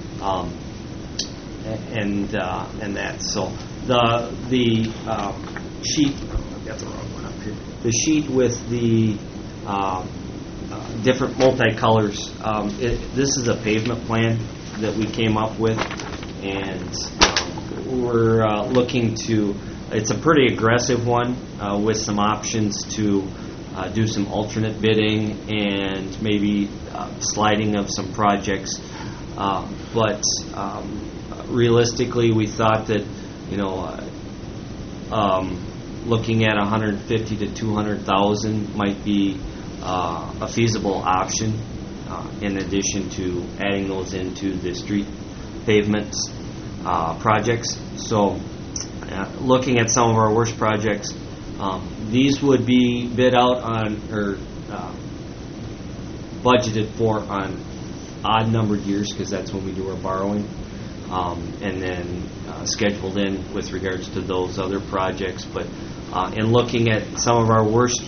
and that. So the sheet, I've got the wrong one up here. The sheet with the different multicolors. This is a pavement plan that we came up with, and we're looking to. It's a pretty aggressive one with some options to do some alternate bidding and maybe sliding of some projects. But realistically, we thought that looking at 150 to 200,000 might be a feasible option, in addition to adding those into the street pavements projects. So looking at some of our worst projects, these would be bid out on or budgeted for on odd numbered years, because that's when we do our borrowing, and then scheduled in with regards to those other projects. But in looking at some of our worst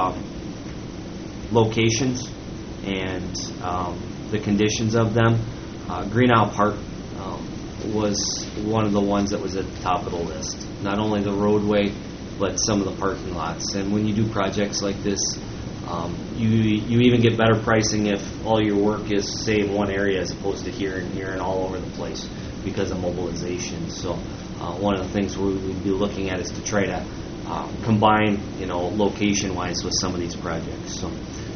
locations and the conditions of them, Green Isle Park was one of the ones that was at the top of the list. Not only the roadway, but some of the parking lots. And when you do projects like this, you even get better pricing if all your work is, say, in one area as opposed to here and here and all over the place because of mobilization. So one of the things we would be looking at is to try to combine, location-wise with some of these projects. So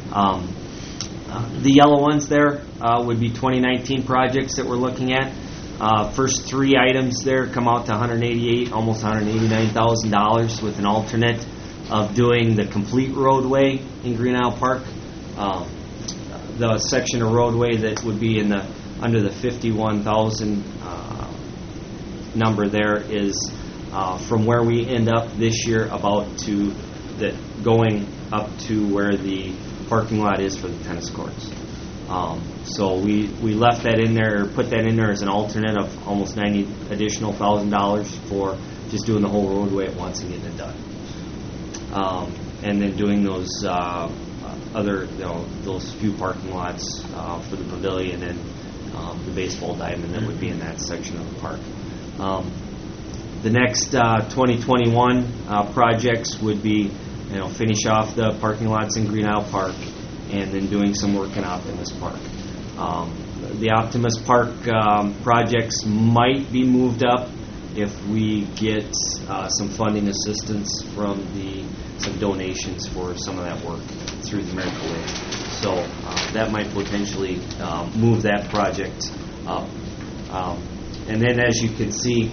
the yellow ones there would be 2019 projects that we're looking at. First three items there come out to $188,000, almost $189,000, with an alternate of doing the complete roadway in Green Isle Park. The section of roadway that would be in under the 51,000 number there is from where we end up this year about to going up to where the parking lot is for the tennis courts. So we left that in there, put that in there as an alternate of almost $90,000 additional for just doing the whole roadway at once and getting it done. And then doing those other, those few parking lots for the pavilion and the baseball diamond that would be in that section of the park. The next 2021 projects would be, finish off the parking lots in Green Isle Park, and then doing some work in Optimus Park. The Optimus Park projects might be moved up if we get some funding assistance from some donations for some of that work through the Miracle Aid. So that might potentially move that project up. And then, as you can see,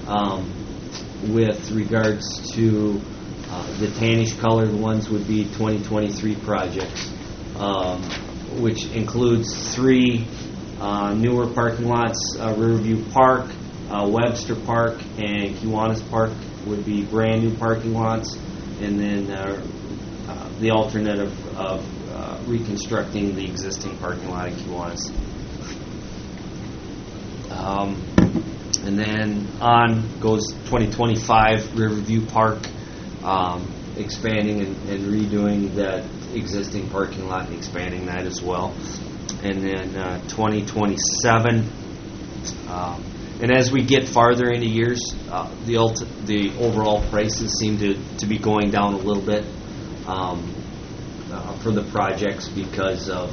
with regards to the tannish colored ones would be 2023 projects, which includes 3 newer parking lots, Riverview Park, Webster Park, and Kiwanis Park would be brand new parking lots, and then the alternate of reconstructing the existing parking lot in Kiwanis. And then on goes 2025 Riverview Park, expanding and redoing that existing parking lot and expanding that as well. And then 2027. And as we get farther into years, the overall prices seem to be going down a little bit for the projects because of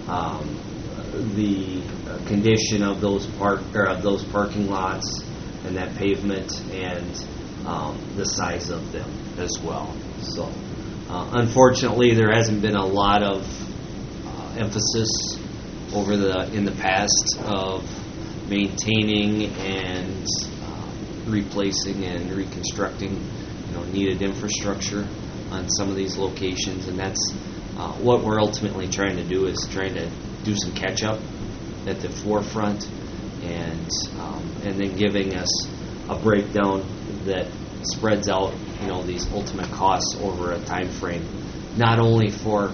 the condition of those parking lots and that pavement and the size of them as well. So, unfortunately, there hasn't been a lot of emphasis in the past of maintaining and replacing and reconstructing, needed infrastructure on some of these locations, and that's what we're ultimately trying to do, is trying to do some catch up at the forefront, and then giving us a breakdown that spreads out, these ultimate costs over a time frame, not only for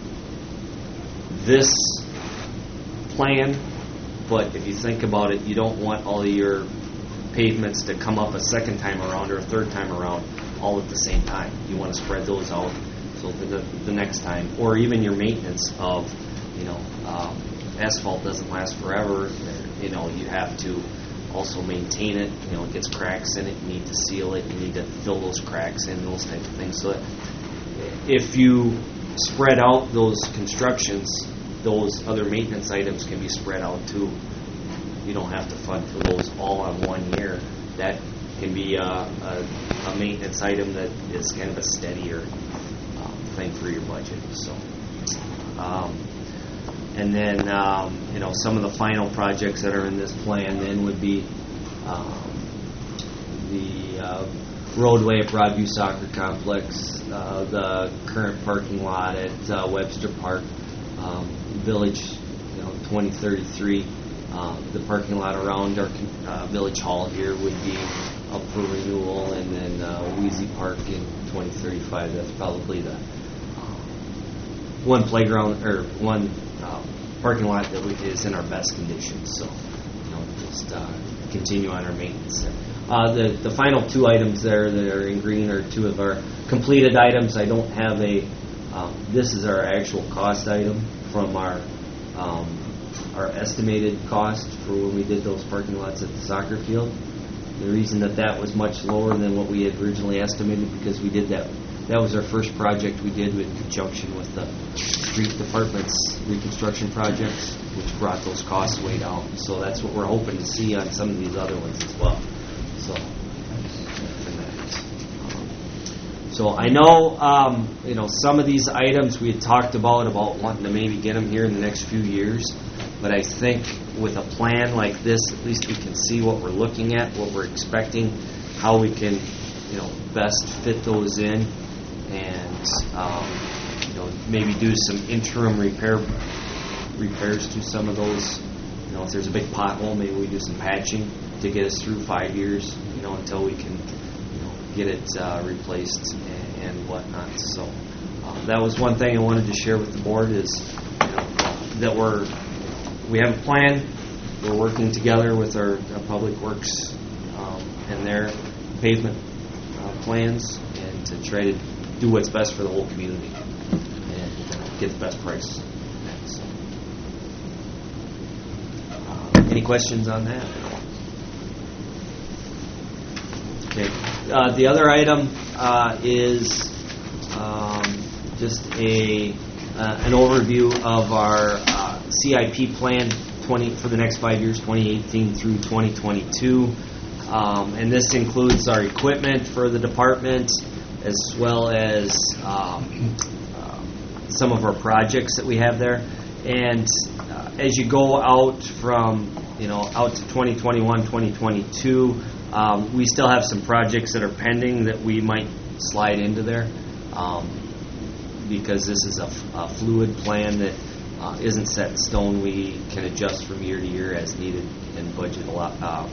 this plan, but if you think about it, you don't want all of your pavements to come up a second time around or a third time around all at the same time. You want to spread those out so the next time, or even your maintenance of, asphalt doesn't last forever. You have to also maintain it. It gets cracks in it. You need to seal it. You need to fill those cracks in, those types of things. So that if you spread out those constructions, those other maintenance items can be spread out too. You don't have to fund for those all on 1 year. That can be a maintenance item that is kind of a steadier thing for your budget. So, and then some of the final projects that are in this plan then would be the roadway at Broadview Soccer Complex, the current parking lot at Webster Park, Village 2033, the parking lot around our Village Hall here would be up for renewal, and then Wheezy Park in 2035. That's probably the one playground or one parking lot that is in our best condition. So, just continue on our maintenance there. The final two items there that are in green are two of our completed items. I don't have this is our actual cost item from our estimated cost for when we did those parking lots at the soccer field. The reason that was much lower than what we had originally estimated, because we did that was our first project we did in conjunction with the street department's reconstruction projects, which brought those costs way down. So that's what we're hoping to see on some of these other ones as well. So I know, some of these items we had talked about wanting to maybe get them here in the next few years, but I think with a plan like this, at least we can see what we're looking at, what we're expecting, how we can, best fit those in, and maybe do some interim repairs to some of those. If there's a big pothole, maybe we do some patching to get us through 5 years, until we can, get it replaced and whatnot. So that was one thing I wanted to share with the board, is that we have a plan. We're working together with our Public Works and their pavement plans, and to try to do what's best for the whole community and get the best price. So, any questions on that? Okay. The other item is just an overview of our CIP plan for the next 5 years, 2018 through 2022. And this includes our equipment for the department, as well as some of our projects that we have there. And as you go out from, out to 2021, 2022, we still have some projects that are pending that we might slide into there, because this is a fluid plan that isn't set in stone. We can adjust from year to year as needed, and budget a lot.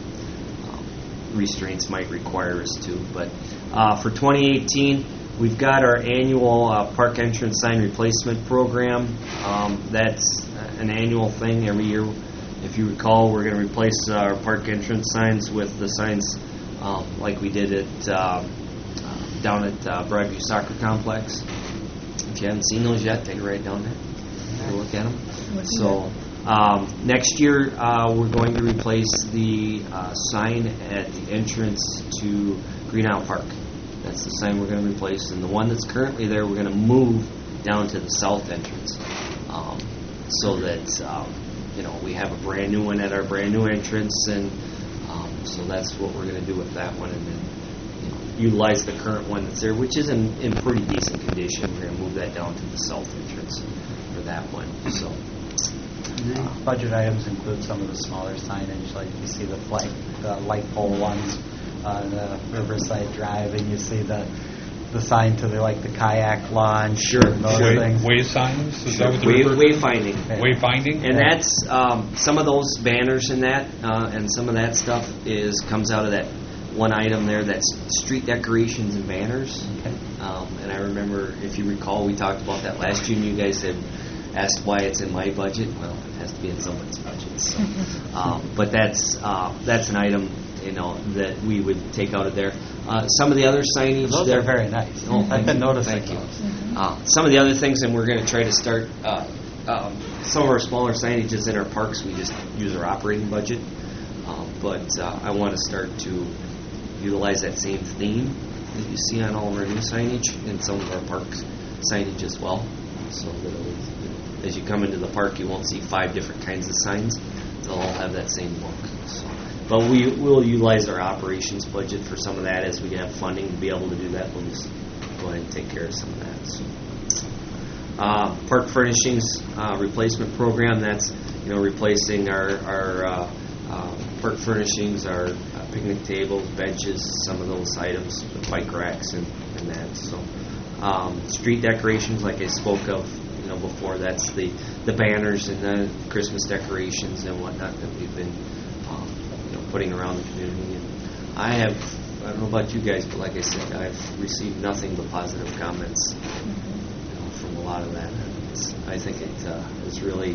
Restraints might require us to. But for 2018, we've got our annual park entrance sign replacement program. That's an annual thing every year. If you recall, we're going to replace our park entrance signs with the signs like we did it down at Broadview Soccer Complex. If you haven't seen those yet, take a ride down there. Take a look at them. So next year, we're going to replace the sign at the entrance to Green Isle Park. That's the sign we're going to replace, and the one that's currently there, we're going to move down to the south entrance, so that we have a brand new one at our brand new entrance, and so that's what we're going to do with that one, and then utilize the current one that's there, which is in pretty decent condition. We're going to move that down to the south entrance for that one. So. Budget items include some of the smaller signage, like you see the light pole ones on Riverside Drive, and you see the sign to the kayak launch. Sure. And those things. Way signs? Is that what they're referring to? Wayfinding. Wayfinding? And that's some of those banners in that, and some of that stuff comes out of that one item there. That's street decorations and banners. Okay. And I remember, if you recall, we talked about that last June. You guys had asked why it's in my budget. Well, it has to be in someone's budget. So, but that's an item that we would take out of there. Some of the other signage. Those are very nice. Oh, I've been noticing Thank you. those. Some of the other things, and we're going to try to start some of our smaller signages in our parks. We just use our operating budget, but I want to start to utilize that same theme that you see on all of our new signage in some of our park signage as well. So that as you come into the park, you won't see 5 different kinds of signs. They'll all have that same look. So. But we will utilize our operations budget for some of that as we have funding to be able to do that. We'll just go ahead and take care of some of that. So. Park furnishings replacement program. That's replacing our park furnishings, our picnic tables, benches, some of those items, the bike racks, and that. So. Street decorations, like I spoke of before, that's the banners and the Christmas decorations and whatnot that we've been putting around the community. And I don't know about you guys, but like I said, I've received nothing but positive comments from a lot of that. I think it has really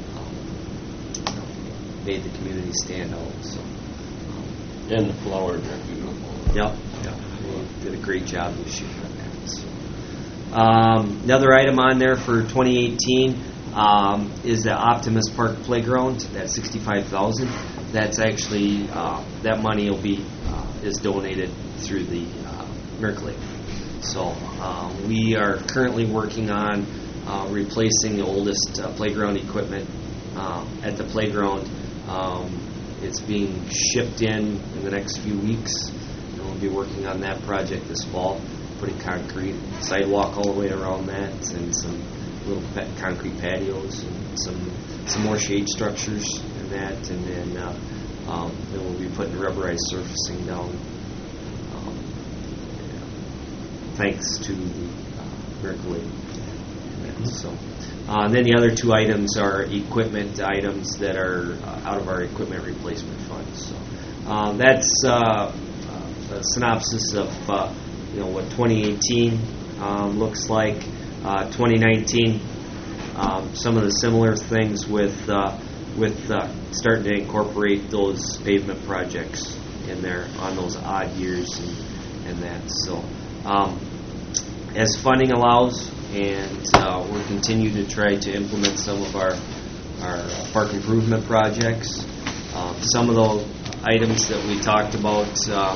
made the community stand out. So. And the flowers are beautiful. Yep. We did a great job this year on that. So. Another item on there for 2018 is the Optimus Park Playground. That's $65,000. That's actually that money is donated through the Miracle League. So we are currently working on replacing the oldest playground equipment at the playground. It's being shipped in the next few weeks, and we'll be working on that project this fall. Putting concrete sidewalk all the way around that, and some little concrete patios, and some more shade structures and that, and then we'll be putting rubberized surfacing down. Thanks to Miracle League. So, and then the other 2 items are equipment items that are out of our equipment replacement fund. So that's a synopsis of. What 2018 looks like. 2019, some of the similar things with starting to incorporate those pavement projects in there on those odd years and that. So as funding allows, and we'll continue to try to implement some of our park improvement projects. Some of the items that we talked about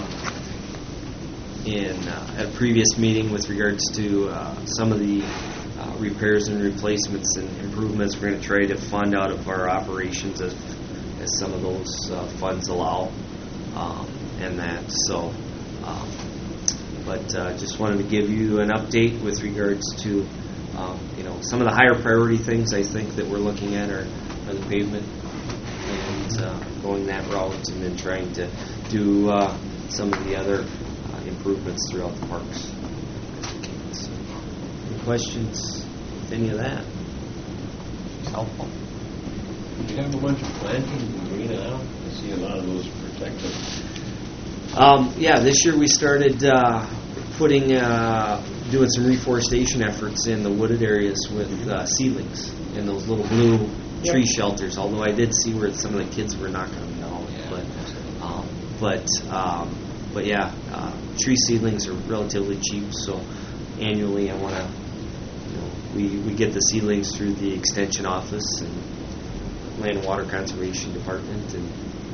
at a previous meeting with regards to some of the repairs and replacements and improvements, we're going to try to fund out of our operations as some of those funds allow, and that. So, but just wanted to give you an update with regards to some of the higher priority things I think that we're looking at are the pavement and going that route, and then trying to do some of the other improvements throughout the parks. Any questions with any of that? It's helpful. Do you have a bunch of plantings in Green Isle? I see a lot of those protected. Yeah, this year we started doing some reforestation efforts in the wooded areas with seedlings and those little blue tree shelters. Although I did see where some of the kids were knocking them down, but yeah, tree seedlings are relatively cheap. So annually, I want to, we get the seedlings through the extension office and Land and Water Conservation Department, and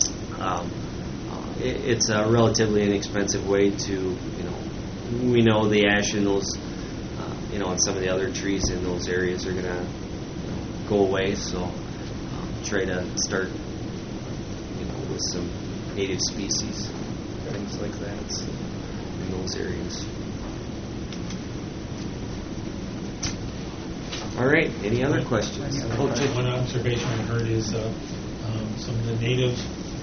it's a relatively inexpensive way to, we know the ash in those, and some of the other trees in those areas are going to go away, so try to start, with some native species, things like that in those areas. All right, any other questions? One observation I heard is some of the native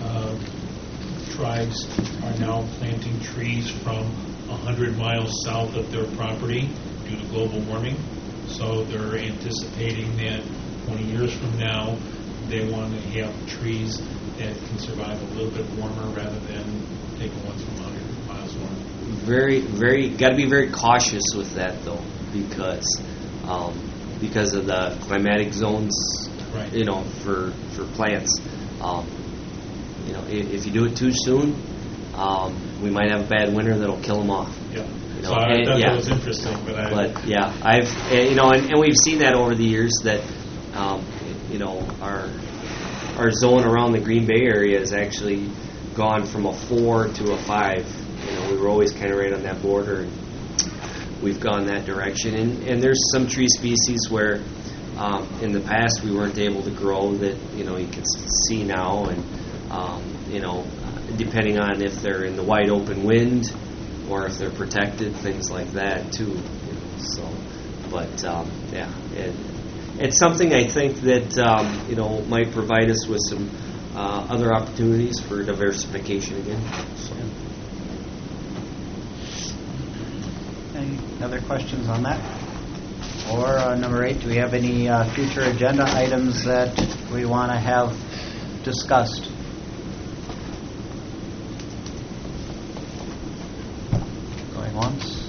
tribes are now planting trees from 100 miles south of their property due to global warming. So they're anticipating that 20 years from now, they want to have trees that can survive a little bit warmer rather than taking ones from 100 miles north. Got to be very cautious with that though, because of the climatic zones, right. For plants. If you do it too soon, we might have a bad winter that'll kill them off. Yeah. So I thought that was interesting, but yeah, I've and we've seen that over the years that our zone around the Green Bay area has actually gone from a 4 to a 5. We were always kind of right on that border. And we've gone that direction, and there's some tree species where in the past we weren't able to grow that you can see now, and depending on if they're in the wide open wind or if they're protected, things like that too. It's something I think that might provide us with some other opportunities for diversification again. So. Any other questions on that? Or number 8, do we have any future agenda items that we want to have discussed? Going once?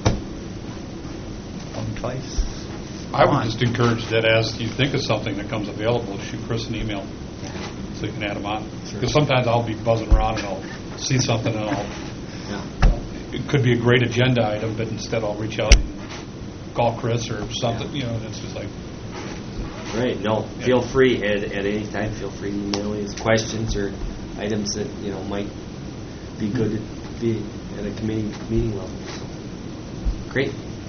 Going twice? I would just encourage that as you think of something that comes available, shoot Chris an email so you can add them on. Because sometimes I'll be buzzing around and I'll see something and it could be a great agenda item, but instead I'll reach out and call Chris or something, it's just like... Right, feel free at any time, feel free to email us questions or items that, might be good to be at a committee meeting level. So. Great.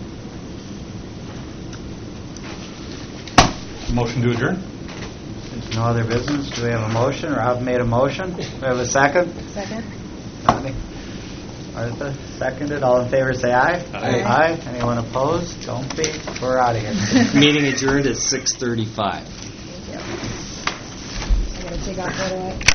Motion to adjourn? There's no other business. Do we have a motion? Rob made a motion. Do we have a second? Second. Martha seconded. All in favor say aye. Aye. Aye. Anyone opposed? Don't be. We're out of here. Meeting adjourned at 6:35. Thank you. I got to take off right away.